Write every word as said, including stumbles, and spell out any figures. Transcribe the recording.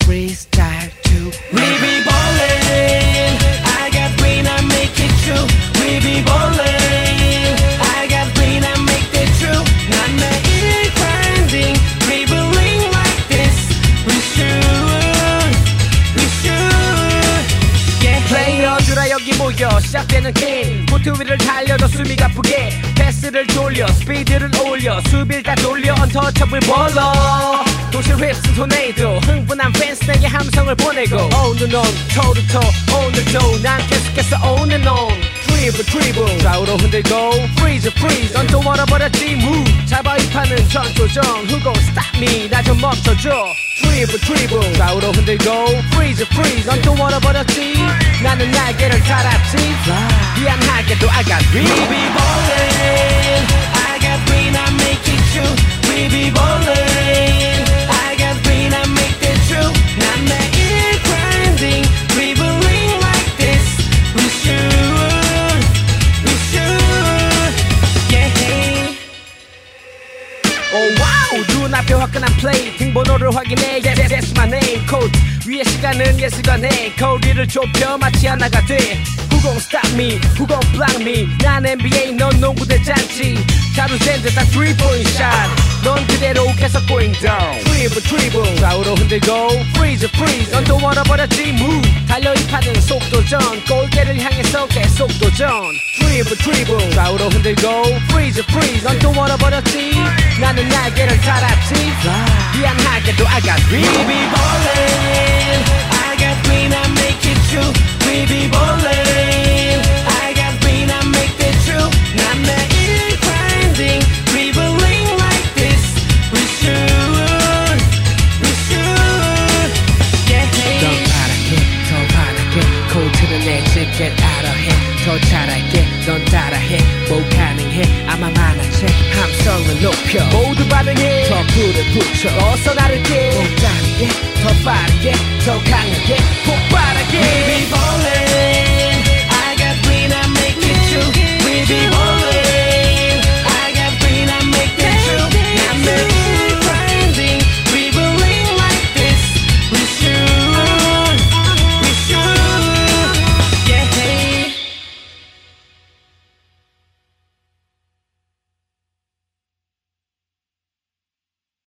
freestyle too. We be ballin', I got brain, I make it true. We be ballin', I got brain, I make it true. 난 매일 grinding, dribbling like this. We should, we should. Yeah. 플레이어들아 여기 모여 시작되는 게임. 코트 위를 달려도 숨이 가쁘게 패스를 돌려 스피드를 올려 수비를 다 돌려 언터처블 볼러. 도시를 휩쓴 토네이도 흥분한 팬스에게 함성을 보내고 On and on, toe to toe 오늘도 난 계속해서 on and on. Dribble dribble 좌우로 흔들고 Freeze freeze 넌 또 멀어버렸지 move 잡아 이 판은 전조정 Who gon' stop me 나 좀 멈춰줘. Dribble dribble 좌우로 흔들고 Freeze freeze 넌 또 멀어버렸지 나는 날개를 달았지 Fly 미안하게도 I got We be ballin' I got green I make it true We be ballin' I got green I make it true 난 매일 grinding dribbling like this We should We should Yeah Oh wow 눈앞에 화끈한 플레이 등번호를 확인해 Yes that's my name code 위에 시간은 예술가네 거리를 좁혀 마치 하나가 돼 Who gon' stop me Who gon' block me 난 엔비에이 넌 농구 대잔치 자루젠 듯한 three point shot 넌 그대로 계속 going down Dribble dribble 좌우로 흔들고 Freeze freeze 넌 또 멀어버렸지 move 달려 이 판은 속도전 골대를 향해서 계속 도전 Dribble dribble 좌우로 흔들고 Freeze freeze 넌 또 멀어버렸지 나는 날개를 달았지 Fly 미안하게도 I got We be ballin' I got green I make it true We be ballin' I got green I make it true 난 매일 grinding dribbling like this We should We should Yeah 더 바랄게 더 바랄게 코트는 내 집게 따라해 더 잘할게 넌 따라해 뭐 가능해 아마 많아체 함성을 높여 모두 반응해 더 불을 붙여 어서 나를게 못 가는게 더 빠르게 더 강하게